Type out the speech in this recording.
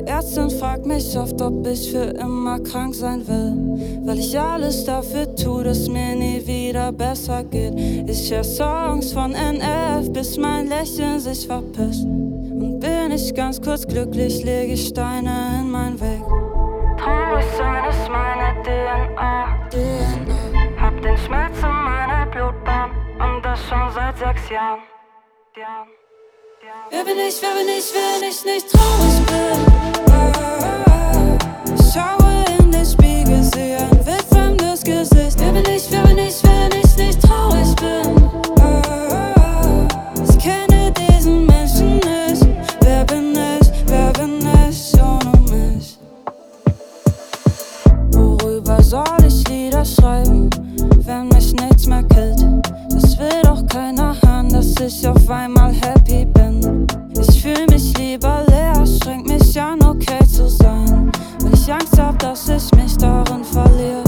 Ärztin fragt mich oft, ob ich für immer krank sein will, weil ich alles dafür tue, dass mir nie wieder besser geht. Ich höre Songs von NF, bis mein Lächeln sich verpisst. Und bin ich ganz kurz glücklich, lege ich Steine in meinen Weg. Traurig sein ist meine DNA. Hab den Schmerz in meiner Blutbahn und das schon seit 6 Jahren. Wer bin ich, wenn ich nicht traurig bin? Ich schaue in den Spiegel, sehe ein wildfremdes Gesicht. Wer bin ich, wenn ich nicht traurig bin? Ich kenne diesen Menschen nicht. Wer bin ich ohne mich? Worüber soll ich Lieder schreiben, wenn mich nichts mehr killt? Das will doch keiner hören, dass ich auf einmal happy bin. Ich fühl mich lieber leer, streng mich an, okay zu sein, weil ich Angst hab, dass ich mich darin verliere.